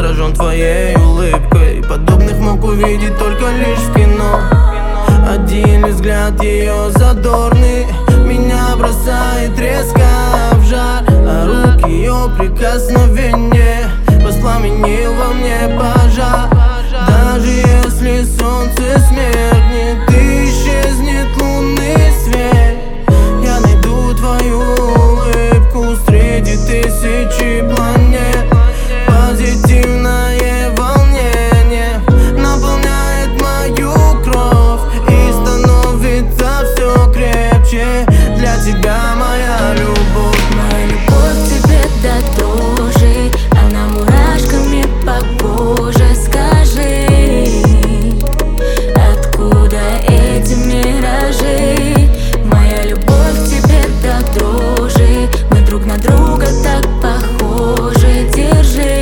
заворожен твоей улыбкой. Подобных мог увидеть только лишь в кино. Один взгляд ее задорный меня бросает резко в жар, а руки ее прикосновение воспламенил во мне пожар. Даже если солнце смеркнет и исчезнет лунный свет, я найду твою улыбку среди тысячи планет. Позитивное волнение наполняет мою кровь и становится все крепче. Для тебя моя любовь. Моя любовь к тебе до дрожи, она мурашками по коже. Скажи, откуда эти миражи? Моя любовь к тебе до дрожи, мы друг на друга так похожи. Держи,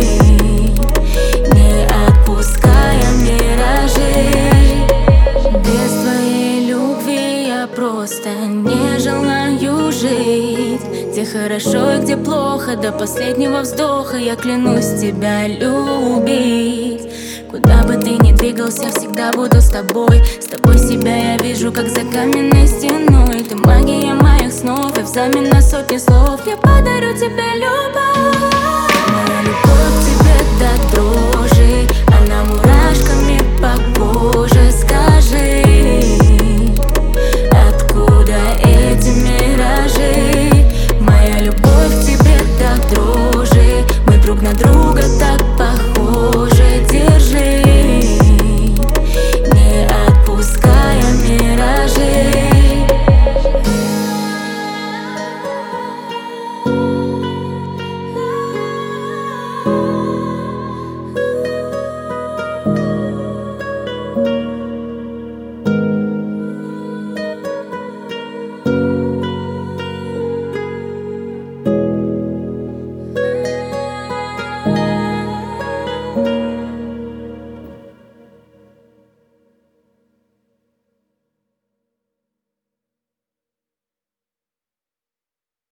не отпуская миражи. Без твоей любви я просто не желаю жить. Где хорошо и где плохо, до последнего вздоха я клянусь тебя любить. Куда бы ты ни двигался, всегда буду с тобой. С тобой себя я вижу, как за каменной стеной. Ты магия моих снов, и взамен на сотни слов я подарю тебе любовь. Моя любовь к тебе до дрожи.